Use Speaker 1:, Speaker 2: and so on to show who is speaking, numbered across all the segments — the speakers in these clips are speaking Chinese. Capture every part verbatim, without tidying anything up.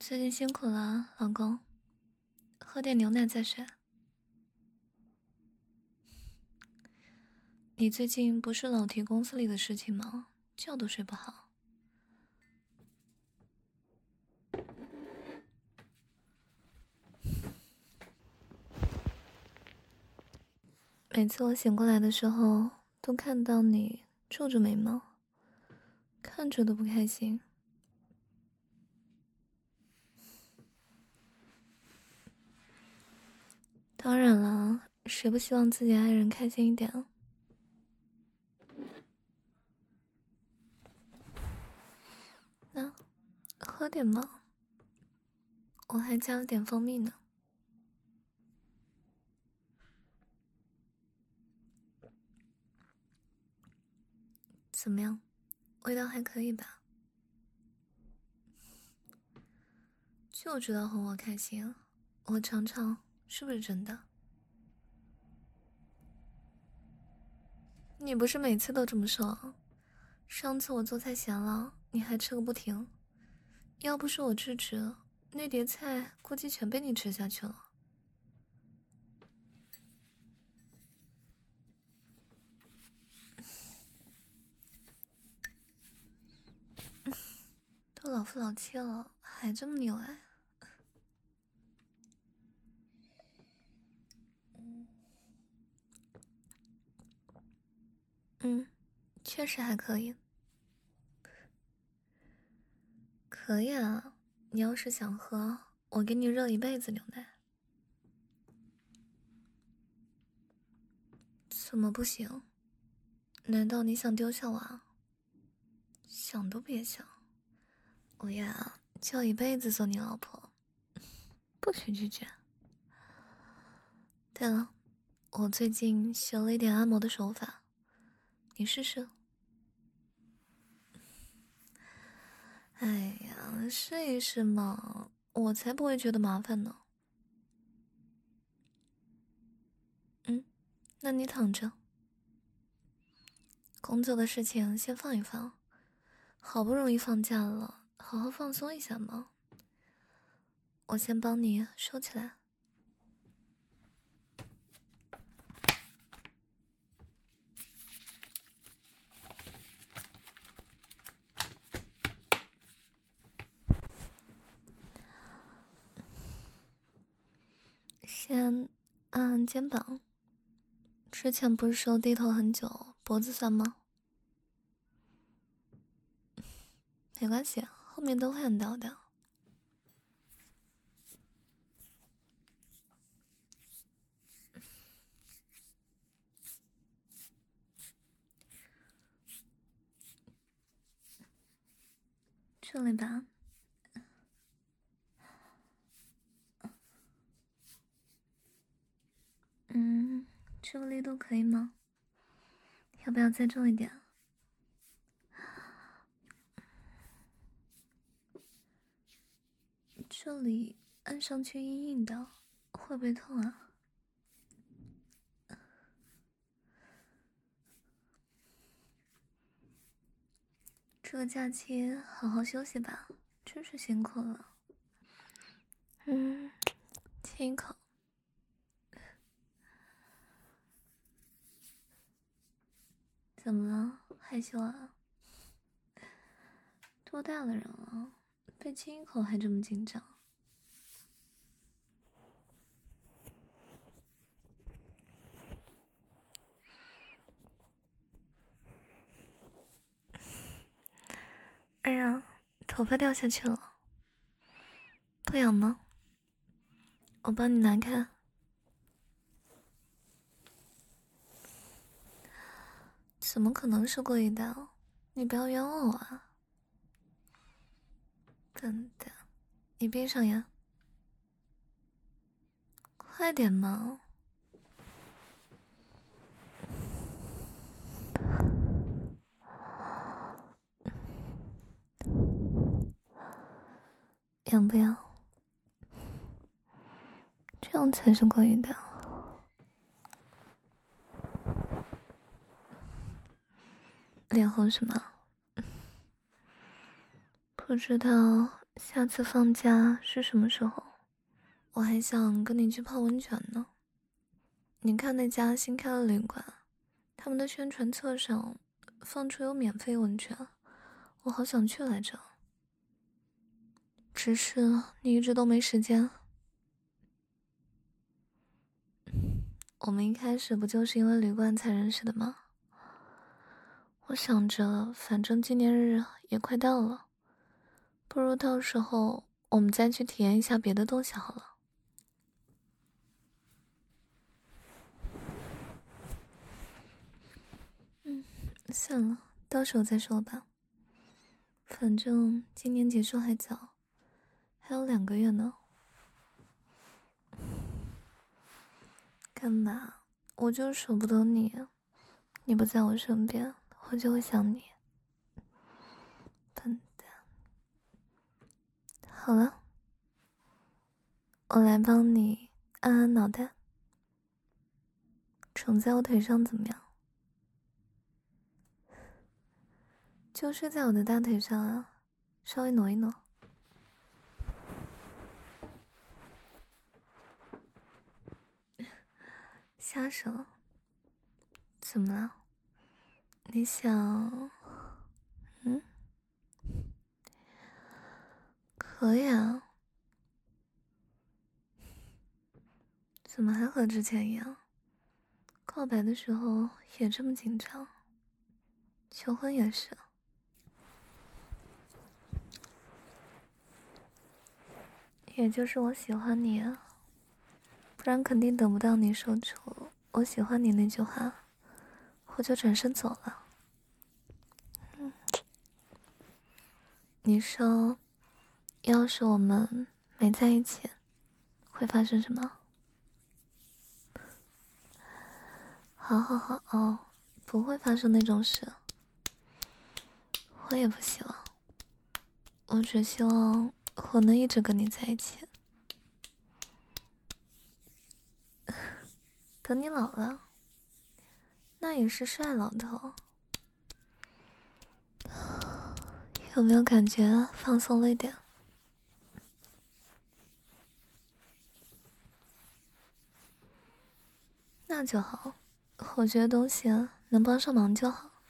Speaker 1: 最近辛苦了啊，老公，喝点牛奶再睡。你最近不是老提公司里的事情吗？觉都睡不好。每次我醒过来的时候，都看到你皱着眉毛，看着都不开心。当然了，谁不希望自己爱人开心一点啊？那喝点嘛，我还加了点蜂蜜呢。怎么样，味道还可以吧？就知道哄我开心，我尝尝是不是真的？你不是每次都这么说？上次我做菜咸了，你还吃个不停。要不是我制止，那碟菜估计全被你吃下去了。都老夫老妻了，还这么溺爱。嗯，确实还可以。可以啊，你要是想喝，我给你热一辈子牛奶。怎么不行？难道你想丢下我啊？想都别想，我呀就一辈子做你老婆，不许拒绝。对了，我最近学了一点按摩的手法，你试试。哎呀，试一试嘛，我才不会觉得麻烦呢。嗯，那你躺着，工作的事情先放一放，好不容易放假了，好好放松一下嘛。我先帮你收起来。先按按肩膀，之前不是说低头很久，脖子酸吗？没关系，后面都会按到的。这里吧。嗯，这个力度可以吗？要不要再重一点？这里按上去硬硬的，会不会痛啊？这个假期好好休息吧，真是辛苦了。嗯，亲一口。怎么了？害羞啊？多大的人了，被亲一口还这么紧张？哎呀，头发掉下去了，不痒吗？我帮你拿开。怎么可能是故意的？你不要冤枉我啊！笨蛋，你闭上眼，快点嘛！痒不痒？这样才是故意的。脸红什么？不知道下次放假是什么时候？我还想跟你去泡温泉呢。你看那家新开的旅馆，他们的宣传册上放出有免费温泉，我好想去来着。只是你一直都没时间。我们一开始不就是因为旅馆才认识的吗？我想着，反正纪念日也快到了，不如到时候我们再去体验一下别的东西好了。嗯，算了，到时候再说吧。反正今年结束还早，还有两个月呢。干嘛？我就舍不得你，你不在我身边，我就会想你。笨蛋。好了，我来帮你按按脑袋，宠在我腿上怎么样？就睡在我的大腿上啊，稍微挪一挪。瞎手？怎么了？你想？嗯，可以啊。怎么还和之前一样？告白的时候也这么紧张，求婚也是。也就是我喜欢你啊，不然肯定等不到你说出我喜欢你那句话，我就转身走了。嗯，你说，要是我们没在一起，会发生什么？好好好哦，不会发生那种事。我也不希望，我只希望我能一直跟你在一起。等你老了，那也是帅老头。有没有感觉放松了一点？那就好，我觉得东西能帮上忙就好。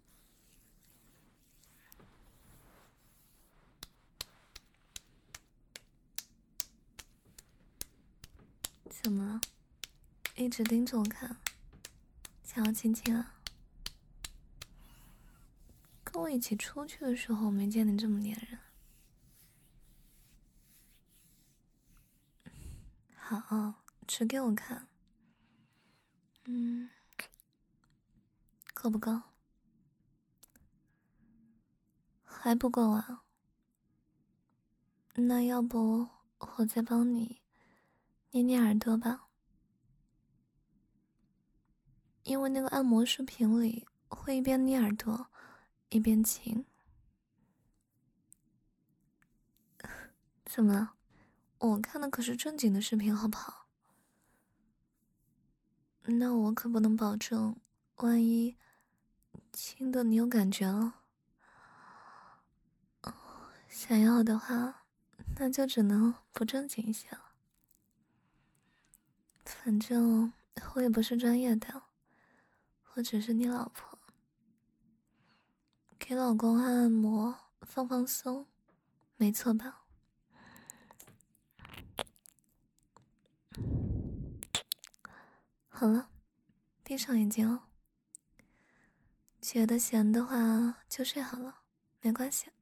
Speaker 1: 怎么了？一直盯着我看，想要亲亲啊？跟我一起出去的时候没见你这么粘人。好，指给我看。嗯，够不够？还不够啊？那要不我再帮你捏捏耳朵吧，因为那个按摩视频里会一边捏耳朵一边亲。怎么了？我看的可是正经的视频，好不好？那我可不能保证，万一亲的你有感觉了。想要的话，那就只能不正经一些了。反正我也不是专业的，我只是你老婆，给老公按按摩，放放松，没错吧？好了，闭上眼睛哦。觉得闲的话就睡好了，没关系。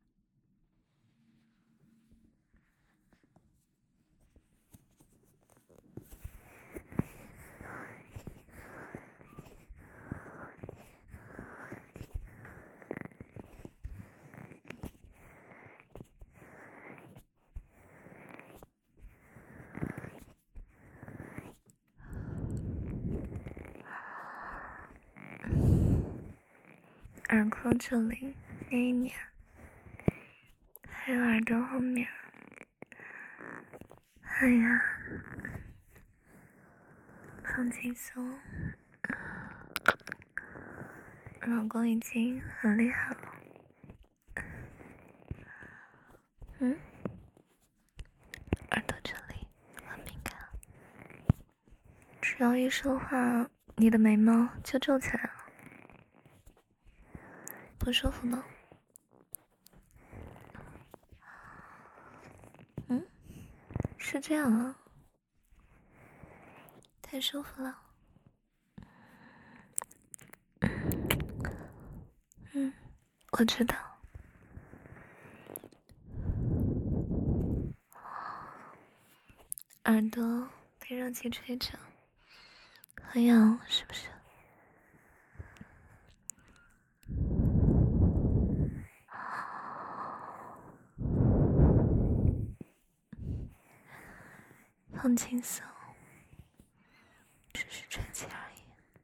Speaker 1: 耳廓这里捏一捏，还有耳朵后面。哎呀，放轻松，老公已经很厉害了。嗯， 耳朵这里很敏感，只要一说话，你的眉毛就皱起来了，不舒服吗？嗯，是这样啊，太舒服了。嗯，我知道。耳朵被热气吹着，很痒，是不是？放轻松，只是吹气而已。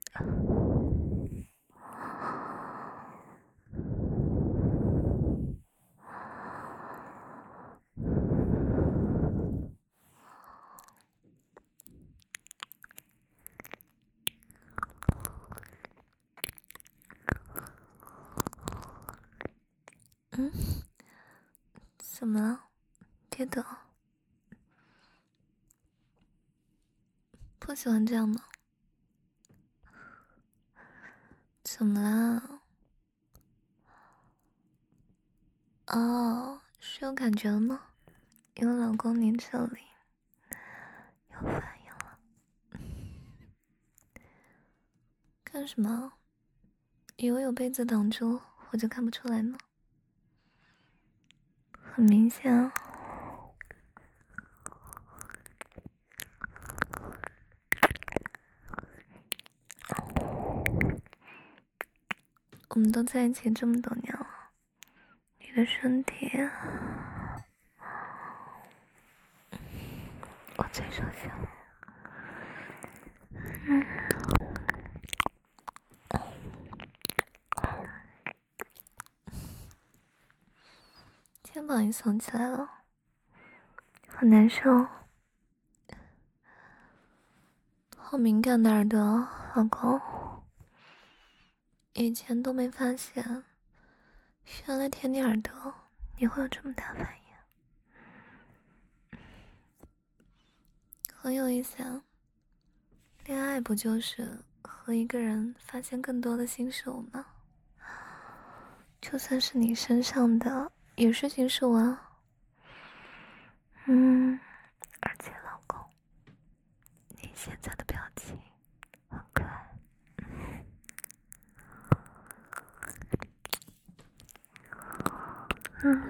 Speaker 1: 嗯，怎么了？别抖。不喜欢这样吗？怎么啦？哦，是有感觉了吗？因为老公您这里有反应了。干什么？以为有被子挡住我就看不出来吗？很明显啊。我们都在一起这么多年了，你的身体我最熟悉了。嗯，肩膀也耸起来了，好难受，好敏感的耳朵，老公，以前都没发现，原来舔你耳朵你会有这么大反应，很有意思啊。恋爱不就是和一个人发现更多的新事物吗？就算是你身上的也是新事物啊。嗯，而且老公，你现在的表情很可爱。嗯。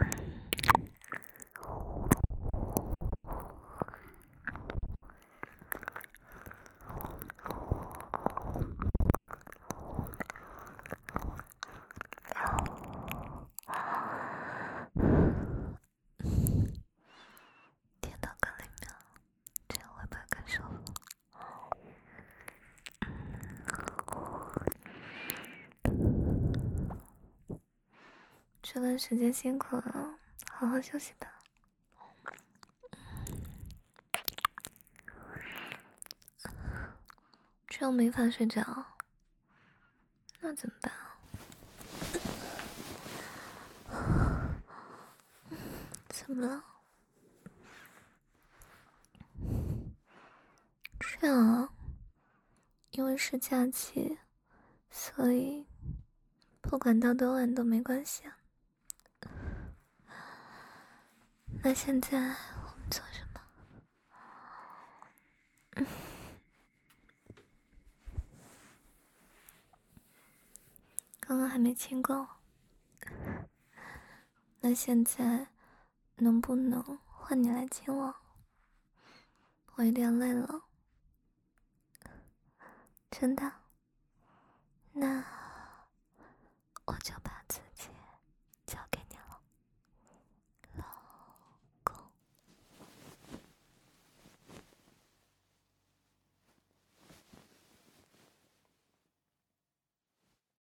Speaker 1: 舔到更里面了，这样会不会更舒服？这段时间辛苦了，好好休息吧。这样没法睡着，那怎么办啊？怎么了？这样啊，因为是假期，所以不管到多晚都没关系啊。那现在我们做什么？嗯，刚刚还没亲过我，那现在能不能换你来亲我？我有点累了，真的。那我就